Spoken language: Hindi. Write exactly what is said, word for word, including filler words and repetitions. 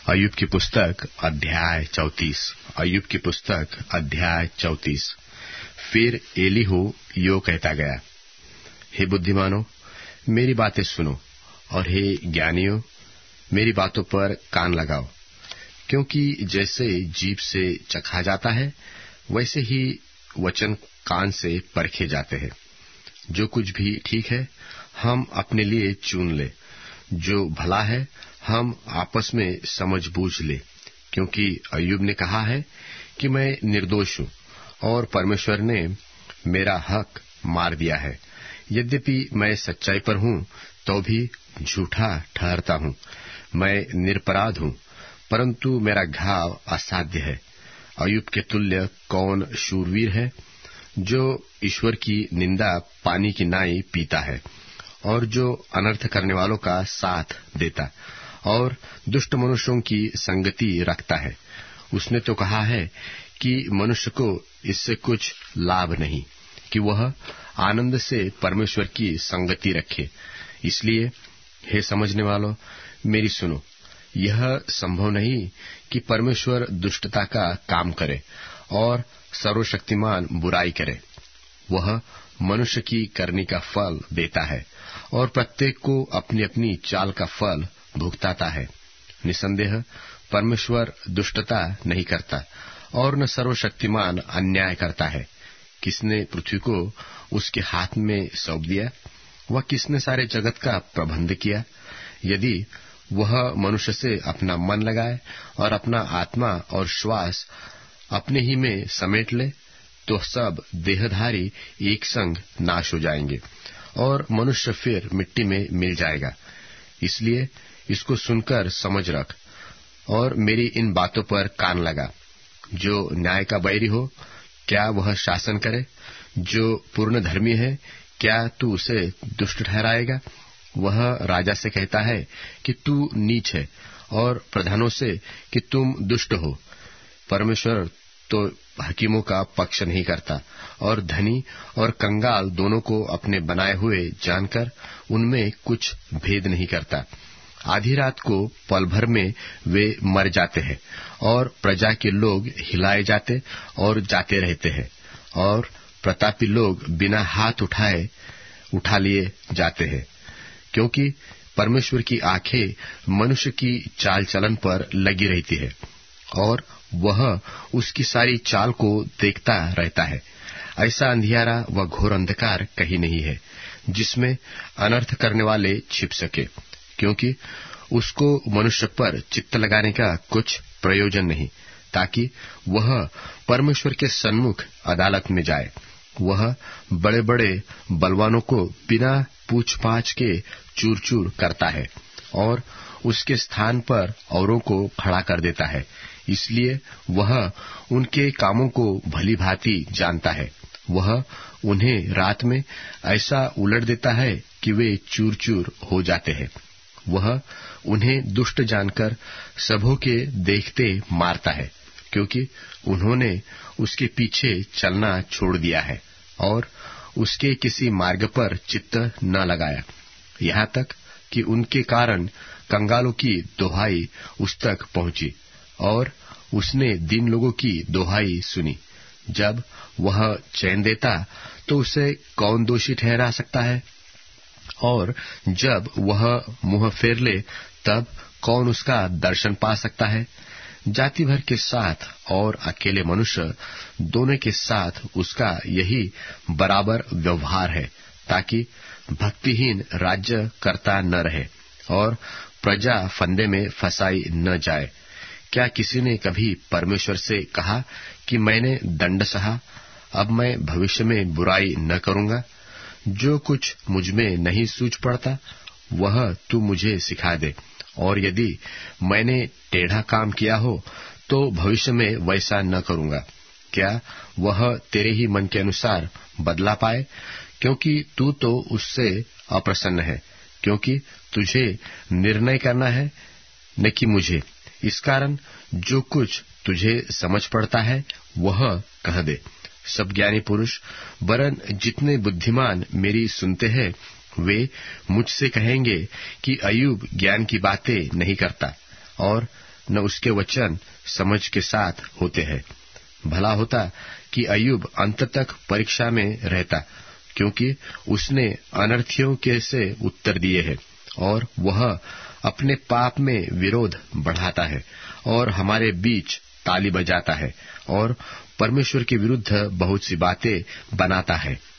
अय्यूब की पुस्तक अध्याय चौतीस। अय्यूब की पुस्तक अध्याय चौतीस। फिर एलीहू यो कहता गया, हे बुद्धिमानो, मेरी बातें सुनो, और हे ज्ञानियों, मेरी बातों पर कान लगाओ। क्योंकि जैसे जीभ से चखा जाता है, वैसे ही वचन कान से परखे जाते हैं। जो कुछ भी ठीक है, हम अपने लिए चुन ले। जो भला है, हम आपस में समझ बूझ ले। क्योंकि अय्यूब ने कहा है कि मैं निर्दोष हूं, और परमेश्वर ने मेरा हक मार दिया है। यद्यपि मैं सच्चाई पर हूं, तो भी झूठा ठहरता हूं। मैं निरपराध हूं, परंतु मेरा घाव असाध्य है। अय्यूब के तुल्य कौन शूरवीर है, जो ईश्वर की निंदा पानी की नाई पीता है, और जो अनर्थ करने वालों का साथ देता और दुष्ट मनुष्यों की संगति रखता है। उसने तो कहा है कि मनुष्य को इससे कुछ लाभ नहीं कि वह आनंद से परमेश्वर की संगति रखे। इसलिए हे समझने वालों, मेरी सुनो। यह संभव नहीं कि परमेश्वर दुष्टता का काम करे और सर्वशक्तिमान बुराई करे। वह मनुष्य की करनी का फल देता है, और प्रत्येक को अपनी अपनी चाल का फल भुगताता है। निसंदेह परमेश्वर दुष्टता नहीं करता, और न सर्वशक्तिमान अन्याय करता है। किसने पृथ्वी को उसके हाथ में सौंप दिया? वह किसने सारे जगत का प्रबंध किया? यदि वह मनुष्य से अपना मन लगाए और अपना आत्मा और श्वास अपने ही में समेट ले, तो सब देहधारी एक संग नाश हो जाएंगे, और मनुष्य फिर मिट्टी में मिल जाएगा। इसलिए इसको सुनकर समझ रख, और मेरी इन बातों पर कान लगा। जो न्याय का बैरी हो, क्या वह शासन करे? जो पूर्ण धर्मी है, क्या तू उसे दुष्ट ठहराएगा? वह राजा से कहता है कि तू नीच है, और प्रधानों से कि तुम दुष्ट हो। परमेश्वर तो हकीमों का पक्ष नहीं करता, और धनी और कंगाल दोनों को अपने बनाए हुए जानकर उनमें कुछ भेद नहीं करता। आधी रात को पल भर में वे मर जाते हैं, और प्रजा के लोग हिलाए जाते और जाते रहते हैं, और प्रतापी लोग बिना हाथ उठाए उठा लिए जाते हैं। क्योंकि परमेश्वर की आंखें मनुष्य की चाल चलन पर लगी रहती है, और वह उसकी सारी चाल को देखता रहता है। ऐसा अंधियारा व घोर अंधकार कहीं नहीं है जिसमें अनर्थ करने वाले छिप सके। क्योंकि उसको मनुष्य पर चित्त लगाने का कुछ प्रयोजन नहीं, ताकि वह परमेश्वर के सन्मुख अदालत में जाए। वह बड़े बड़े बलवानों को बिना पूछ पाछ के चूर चूर करता है, और उसके स्थान पर औरों को खड़ा कर देता है। इसलिए वह उनके कामों को भली भांति जानता है। वह उन्हें रात में ऐसा उलट देता है कि वे चूर चूर हो जाते हैं। वह उन्हें दुष्ट जानकर सबों के देखते मारता है, क्योंकि उन्होंने उसके पीछे चलना छोड़ दिया है, और उसके किसी मार्ग पर चित्त न लगाया। यहाँ तक कि उनके कारण कंगालों की दोहाई उस तक पहुंची, और उसने दीन लोगों की दोहाई सुनी। जब वह चैन देता, तो उसे कौन दोषी ठहरा सकता है? और जब वह मुंह फेर ले, तब कौन उसका दर्शन पा सकता है? जाति भर के साथ और अकेले मनुष्य दोनों के साथ उसका यही बराबर व्यवहार है, ताकि भक्तिहीन राज्य करता न रहे और प्रजा फंदे में फंसाई न जाए। क्या किसी ने कभी परमेश्वर से कहा कि मैंने दंड सहा, अब मैं भविष्य में बुराई न करूंगा? जो कुछ मुझमें नहीं सूझ पड़ता, वह तू मुझे सिखा दे, और यदि मैंने टेढ़ा काम किया हो, तो भविष्य में वैसा न करूंगा। क्या वह तेरे ही मन के अनुसार बदला पाए? क्योंकि तू तो उससे अप्रसन्न है, क्योंकि तुझे निर्णय करना है, न कि मुझे। इस कारण जो कुछ तुझे समझ पड़ता है, वह कह दे। सब ज्ञानी पुरुष वरन जितने बुद्धिमान मेरी सुनते हैं, वे मुझसे कहेंगे कि अय्यूब ज्ञान की बातें नहीं करता, और न उसके वचन समझ के साथ होते हैं। भला होता कि अय्यूब अंत तक परीक्षा में रहता, क्योंकि उसने अनर्थियों के से उत्तर दिए हैं, और वह अपने पाप में विरोध बढ़ाता है और हमारे बीच ताली बजाता है और परमेश्वर के विरुद्ध बहुत सी बातें बनाता है।